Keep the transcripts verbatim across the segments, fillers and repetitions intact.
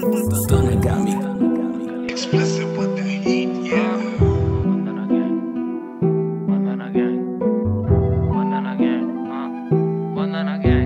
Stunner got me. Explicit with the heat, yeah. Bandana gang, bandana gang, bandana gang, हाँ, bandana gang,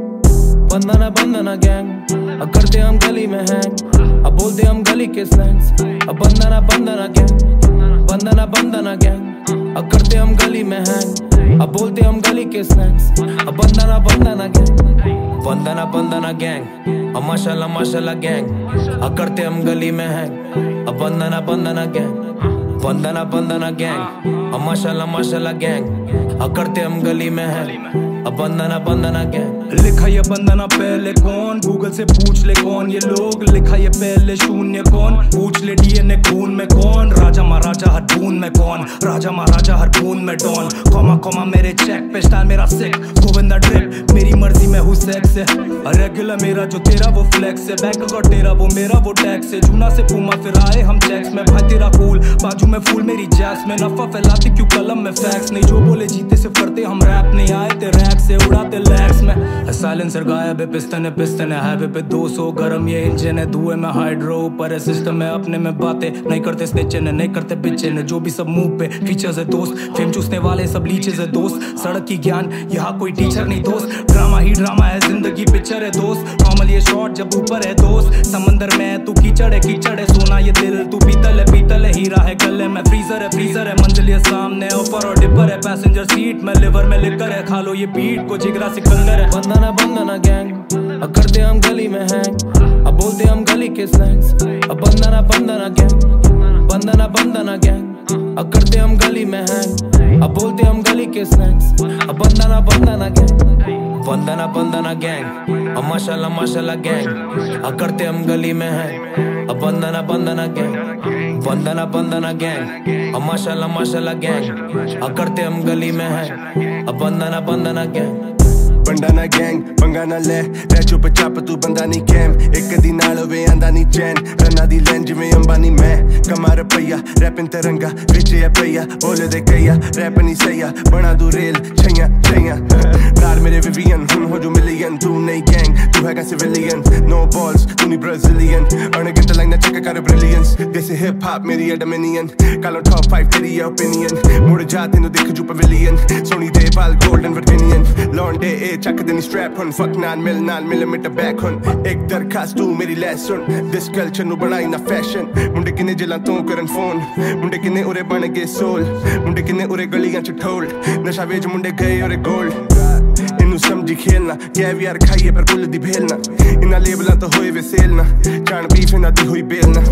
bandana bandana gang. अब करते हम गली में hang, अब बोलते हम गली के स्लैंग्स. अब बंदना बंदना गैंग, बंदना बंदना गैंग. अब करते हम गली में हैंग, अब बोलते हम गली के स्लैंग्स. अब बंदना बंदना गैंग, बंदना बंदना गैंग. अब माशाल्लाह माशाल्लाह गैंग. अब करते हम गली में हैंग, अब बंदना बंदना गैंग, बंदना बंदना गैंग. अब माशाल्लाह माशाल्लाह गैंग. अब करते हम गली में हैंग, अब बंदना बंदना गैंग. लिखा ये बंदना पहले कौन, गूगल से पूछ ले कौन ये लोग. लिखा ये पहले शून्य कौन, पूछ ले डीएनए खून में कौन. राजा महाराजा हर बूंद में कौन, राजा महाराजा हर बूंद में डॉन. कॉमा कॉमा मेरे चेक पे स्टाइल मेरा सिक, गोविंदा ड्रिप मेरी मर्जी में हूँ सेक्स है. रेगुलर मेरा जो तेरा वो फ्लेक्स है, बैंक का तेरा वो मेरा वो टैक्स है. जूना से पूमा फिर आए हम चेक्स में. भाई तेरा कूल बाजू में फूल मेरी जैस में. नफा फैलाते क्यों कलम में फैक्स नहीं, जो बोले जीते से फरते हम रैप नहीं आए थे रैक से उड़ाते लैक्स में. साइलेंसर गायब है, पिस्टन है पिस्टन है हाईवे पे दो सौ गरम ये इंजन है. धुएं में हाइड्रो ऊपर है सिस्टम है, अपने में बातें नहीं करते स्नेचन है, नहीं करते बिचन है. जो भी सब मुंह पे फीचर्स है दोस्त, फेम चूसने वाले सब लीचेस है दोस्त. सड़क की ज्ञान यहाँ कोई टीचर नहीं दोस्त, ड्रामा ही ड्रामा है जिंदगी पिक्चर है दोस्त. नॉर्मल ये शॉट जब ऊपर है दोस्त, समंदर में तू कीचड़ है कीचड़ है. सोना ये दिल तू पीतल है पीतल है, हीरा है गले में फ्रीजर है फ्रीजर है. मंजिल ये सामने ऊपर और डिपर है, पैसेंजर सीट में लिवर में लिकर है. खा लो ये पीठ को जिगरा सिकंदर है. बंदना बंदना गैंग, अब करते हम गली में हैंग, अब बोलते हम गली के स्लैंग्स. अब बंदना बंदना गैंग, बंदना बंदना गैंग. अब करते हम गली में हैंग, अब बोलते हम गली के स्लैंग्स. अब बंदना बंदना गैंग, बंदना बंदना गैंग. अब माशाल्लाह माशाल्लाह गैंग. अब करते हम गली में हैंग, अब बंदना बंदना गैंग, बंदना बंदना गैंग. अब माशाल्लाह माशाल्लाह गैंग. अब करते हम गली में हैंग, अब bandana bandana gang. Bandana gang पंगा ना ले, रह चुप चाप तू बंदा नहीं कैम. एक दी नाल होवे आंदा नहीं चैन, रन्ना दी लैन जिवें अंबानी मैं. कमा रुपया रैपिन तिरंगा विच है पईया, बोले दे कईया रैप नहीं सैया. बना दू रेल छैया छैया नाल मेरे विवियन. हुन हो जो मिलियन, तू नहीं गैंग तू हैगा सिविलियन. नो बॉल्स तू नहीं ब्राजीलियन, अर्न गिनता लाइन चेक कर brilliance. This is hip hop मेरी है डोमिनियन. कालो टॉप फाइव तेरी ओपिनियन, मुड़ जा तेनू दिख जू पवेलियन. सोनी दे बाल गोल्डन वर्जिनियन, लॉन्डे ए चक देनी स्ट्रैप हुन. फक नाल मिल नाल मिलीमीटर बैक हुन. एक दरखास्त तू मेरी लैस सुन, दिस कल्चर नु बनाई ना फैशन. मुंडे किने जिला तू करन फोन, मुंडे किने उरे बन गए सोल. मुंडे किने उरे गलियां च ठोल, नशा वेच मुंडे गए उरे गोल्ड. इनू समझी खेलना कैवियर खाइए पर कुल दी भेलना. इना लेबला तो होए वे सेलना, जान बीफ इना दी हुई बेलना.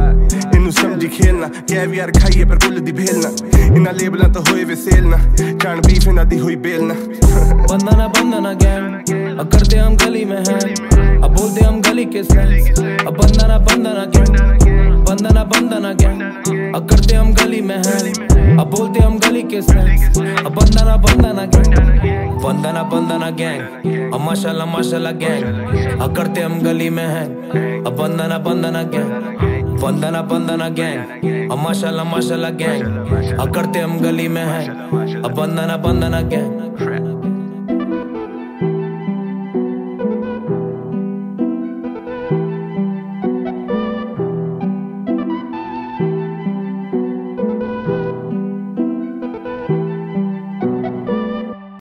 इनू समझी खेलना कैवियर खाइए पर कुल दी भेलना. इना लेबला तो होए वे सेलना, जान बीफ इना दी हुई बेलना. बंदना बंदना गैंग, अब करते हम गली में हैं, अब बोलते हम गली के स्लैंग्स. अब बंदना बंदना गैंग, बंदना बंदना गैंग. अब करते हम गली में हैं, अब बोलते हम गली के स्लैंग्स. अब बंदना बंदना गैंग, बंदना बंदना गैंग. अब माशाल्लाह माशाल्लाह गैंग. अब करते हम गली में हैं, अब बंदना बंदना गैंग, बंदना बंदना गैंग. अब माशाल्लाह माशाल्लाह गैंग. अब करते हम गली में हैं, अब बंदना बंदना गैंग.